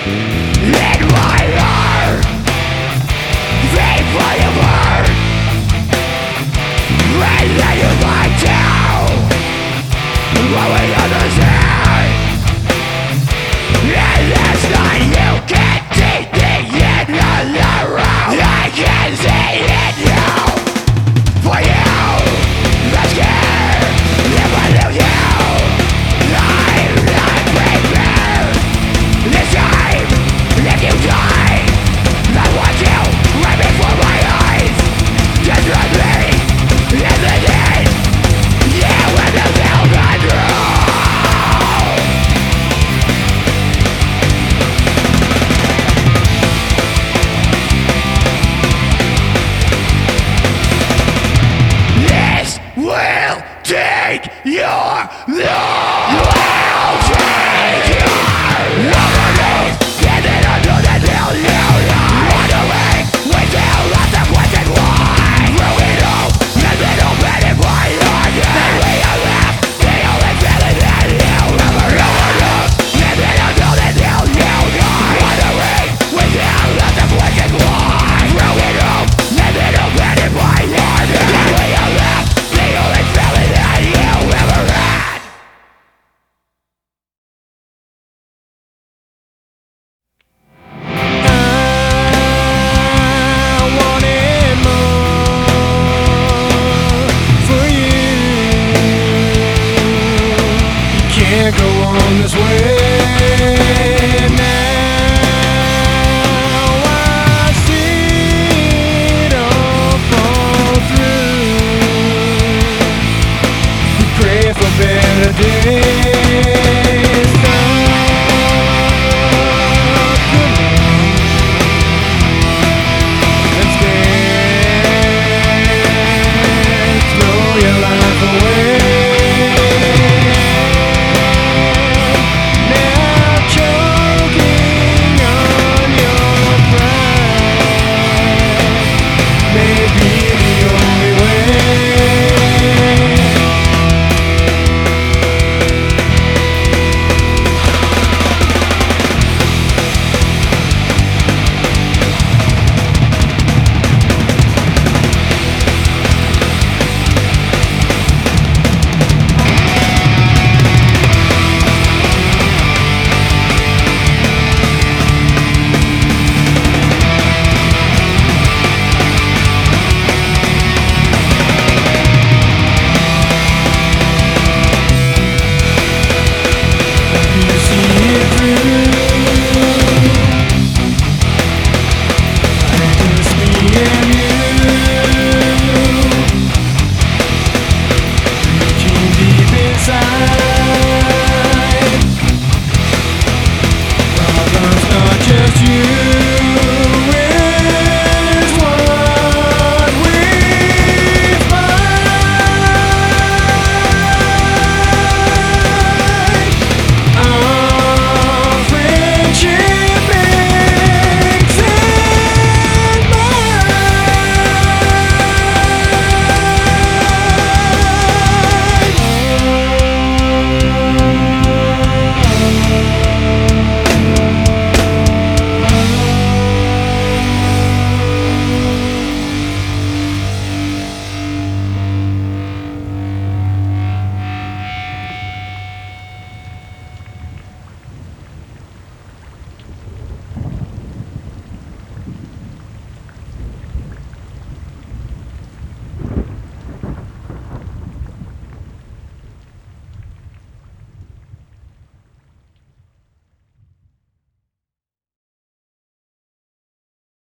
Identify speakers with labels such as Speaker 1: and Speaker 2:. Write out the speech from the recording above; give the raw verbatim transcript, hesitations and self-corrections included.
Speaker 1: In my heart, they play a part. And then you lie down, what we understand. And that's not you can take me in the round. I can see it now. For you, that's scared. If I lose you, I'm not prepared. This time, if you die, I want you right before my eyes. Just run me in the day. Yeah, when the bell got through. This will take your love. Will take your overdose. And then I'll do that till you run away. Wait till I the question why. Through it all, and then open it by your day. Then we are left, the only feeling that you ever overdose. And then I'll do that till you die. Run away, wait till I the question why. Through it all, and then open it by your day. Then we are left, the only feeling that you ever had.
Speaker 2: I wanted more for you. You can't go on this way now. I see it all fall through. We pray for better days.